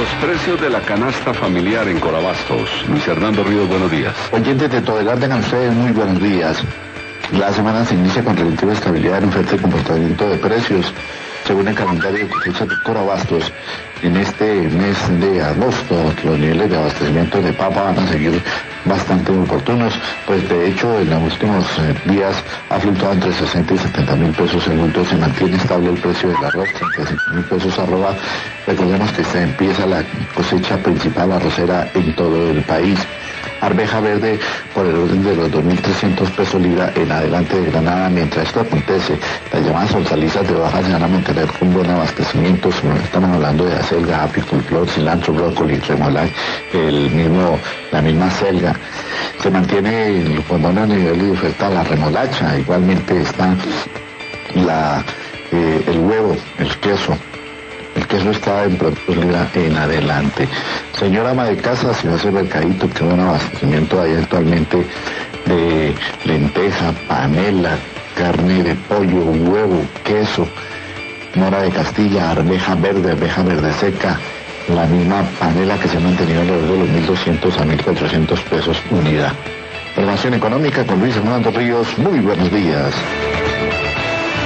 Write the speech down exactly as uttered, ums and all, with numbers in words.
Los precios de la canasta familiar en Corabastos. Luis Hernando Ríos, buenos días. Oyentes de Todelar, tengan ustedes muy buenos días. La semana se inicia con relativa estabilidad en oferta y comportamiento de precios. Según el calendario de cosecha de Corabastos, en este mes de agosto los niveles de abastecimiento de papa van a seguir bastante oportunos, pues de hecho en los últimos eh, días ha fluctuado entre sesenta y setenta mil pesos el bulto. Se mantiene estable el precio del arroz, treinta y cinco mil pesos arroba. Recordemos que se empieza la cosecha principal arrocera en todo el país. Arveja verde por el orden de los dos mil trescientos pesos libra en adelante de Granada. Mientras esto acontece, las llamadas hortalizas de baja se van a mantener con buen abastecimiento. Estamos hablando de acelga, apicultor, cilantro, brócoli, remolacha, el mismo, la misma acelga. Se mantiene con buen nivel de oferta la remolacha. Igualmente está la, eh, el huevo, el queso. El queso está en productos libra en adelante. Señora ama de casa, si va a hacer mercadito, que buen abastecimiento hay actualmente de lenteja, panela, carne de pollo, huevo, queso, mora de Castilla, arveja verde, arveja verde seca, la misma panela que se ha mantenido alrededor de los mil doscientos a mil cuatrocientos pesos unidad. Información económica con Luis Hernando Ríos, muy buenos días.